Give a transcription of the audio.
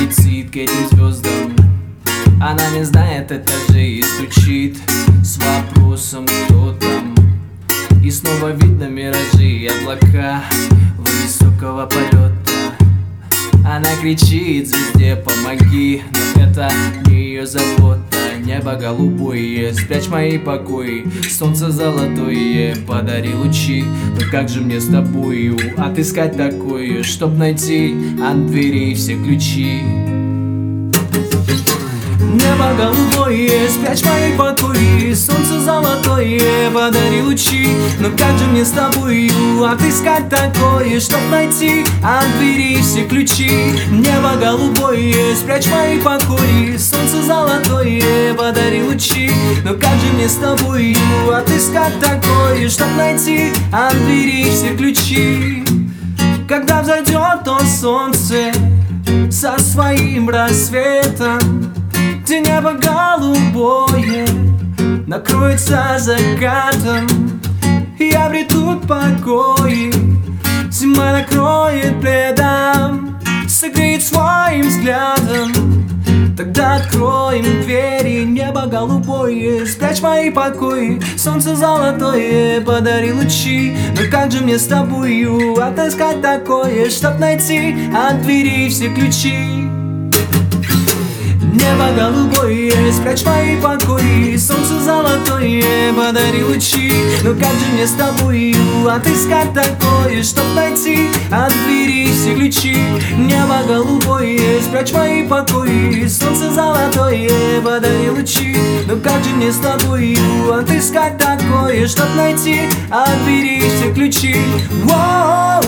летит к этим звездам. Она не знает этажей и стучит с вопросом, кто там. И снова видно миражи и облака высокого полета. Она кричит звезде: помоги, но это не ее забота. Небо голубое, спрячь мои покои, солнце золотое, подари лучи. Но как же мне с тобою отыскать такое, чтоб найти от дверей все ключи? Небо голубое, спрячь мои покои, солнце золотое, подари лучи. Но как же мне с тобою отыскать такое, чтоб найти от двери все ключи? Небо голубое, спрячь мои покои, солнце золотое, подари лучи. Но как же мне с тобою отыскать такое, чтоб найти от двери все ключи? Когда взойдет то солнце со своим рассветом, где небо голубое накроется закатом, и обретут покой, зима накроет пледом, согреет своим взглядом. Тогда откроем двери. Небо голубое, спрячь мои покои, солнце золотое, подари лучи. Но как же мне с тобою отыскать такое, чтоб найти от двери все ключи? Небо голубое, спрячь мои покои, солнце золотое, подари лучи. Но как же мне с тобою отыскать такое, чтоб найти от двери все ключи? Небо голубое, спрячь мои покои, солнце золотое, подари лучи. Но как же мне с тобою отыскать такое, чтоб найти от двери все ключи? Воу!